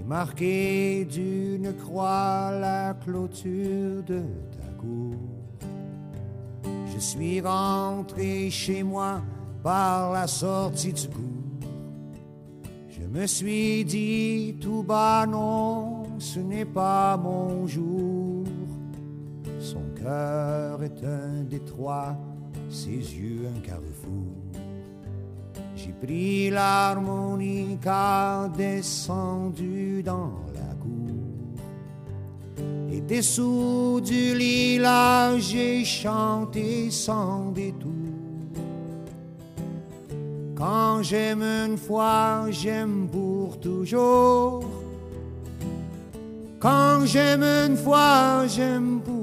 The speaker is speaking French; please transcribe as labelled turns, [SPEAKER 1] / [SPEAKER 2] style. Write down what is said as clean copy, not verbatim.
[SPEAKER 1] marqué d'une croix la clôture de ta cour. Je suis rentré chez moi par la sortie du cours. Je me suis dit tout bas, non, ce n'est pas mon jour. Son cœur est un détroit, ses yeux un carrefour. J'ai pris l'harmonica, descendu dans la cour, et dessous du lilas, j'ai chanté sans détour. Quand j'aime une fois, j'aime pour toujours. Quand j'aime une fois, j'aime pour